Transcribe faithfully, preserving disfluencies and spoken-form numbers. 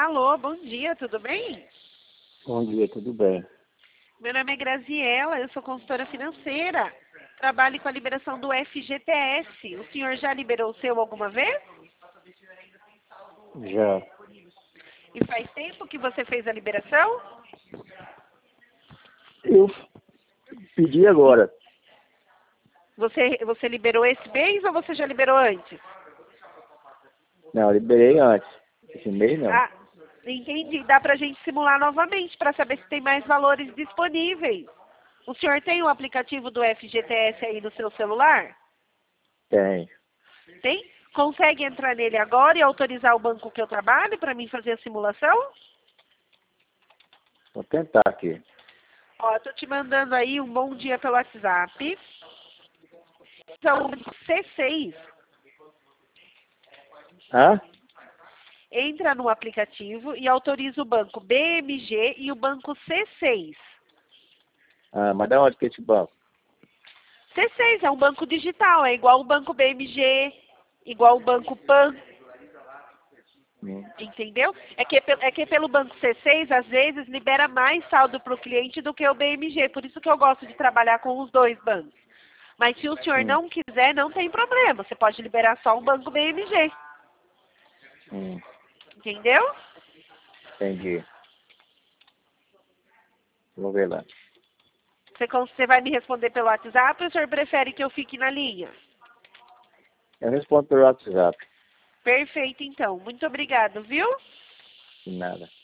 Alô, bom dia, tudo bem? Bom dia, tudo bem? Meu nome é Graziela, eu sou consultora financeira. Trabalho com a liberação do F G T S. O senhor já liberou o seu alguma vez? Já. E faz tempo que você fez a liberação? Eu pedi agora. Você, você liberou esse mês ou você já liberou antes? Não, eu liberei antes. Esse mês não. Ah, entendi. Dá pra gente simular novamente para saber se tem mais valores disponíveis. O senhor tem o aplicativo do F G T S aí no seu celular? Tem. Tem? Consegue entrar nele agora e autorizar o banco que eu trabalho para mim fazer a simulação? Vou tentar aqui. Ó, eu tô te mandando aí um bom dia pelo WhatsApp. Então, C seis. Hã? Entra no aplicativo e autoriza o banco B M G e o banco C seis. Ah, mas da onde que é esse banco? C seis é um banco digital, é igual o banco B M G, igual o banco PAN, Hum. entendeu? É que, é que pelo banco C seis, às vezes, libera mais saldo para o cliente do que o B M G, por isso que eu gosto de trabalhar com os dois bancos. Mas se o senhor Hum. não quiser, não tem problema, você pode liberar só o banco B M G, Hum. entendeu? Entendi. Vou ver lá. Você, você vai me responder pelo WhatsApp ou o senhor prefere que eu fique na linha? Eu respondo pelo WhatsApp. Perfeito, então. Muito obrigado, viu? De nada.